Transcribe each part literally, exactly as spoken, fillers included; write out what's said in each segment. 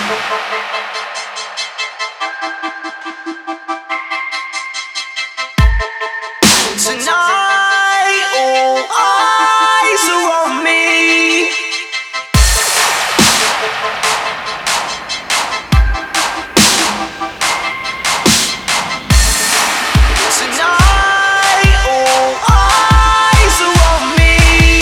Tonight, all eyes are on me. Tonight, all eyes are on me.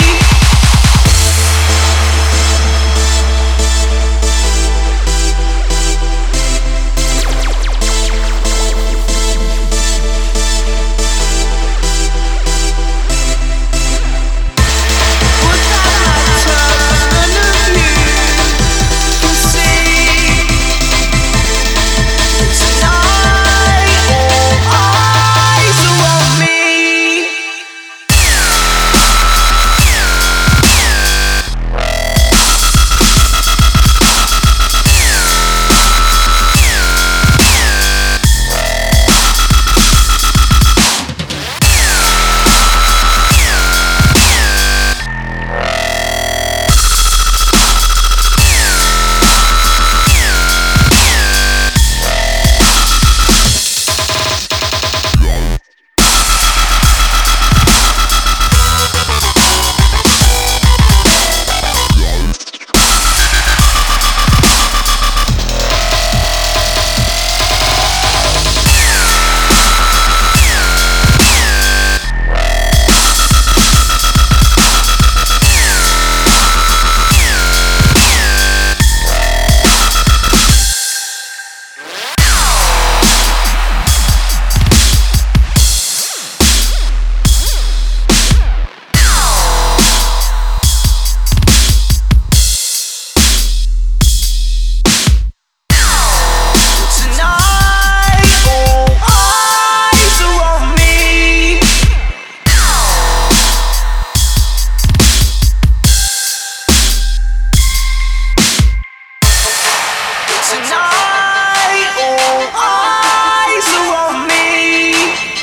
Tonight, all eyes are on me.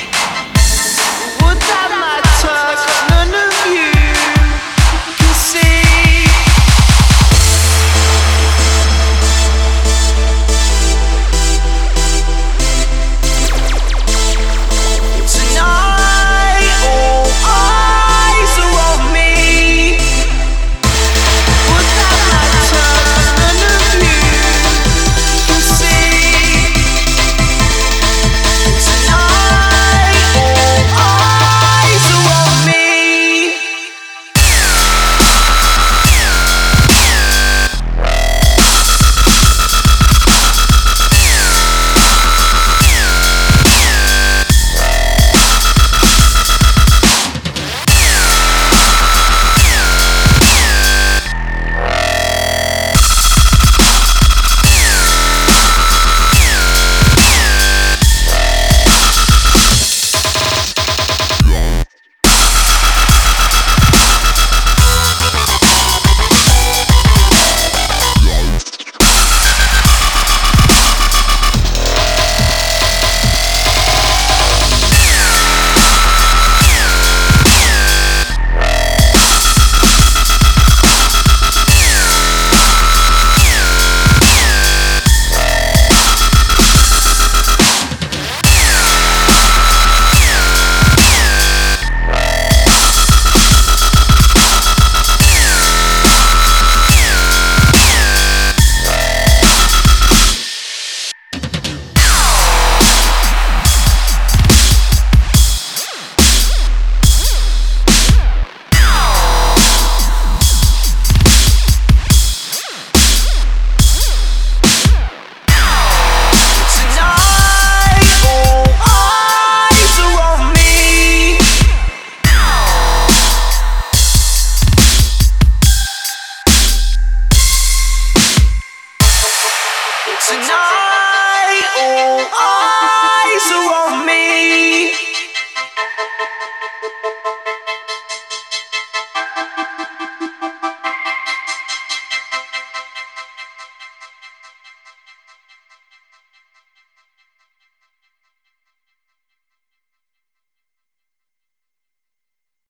Would that matter? 'Cause none of you can see. Tonight, all eyes are on me. Would that matter? 'Cause none of you can see. Tonight, all eyes are on me. Tonight, all eyes are on me. Tonight, all eyes are on me.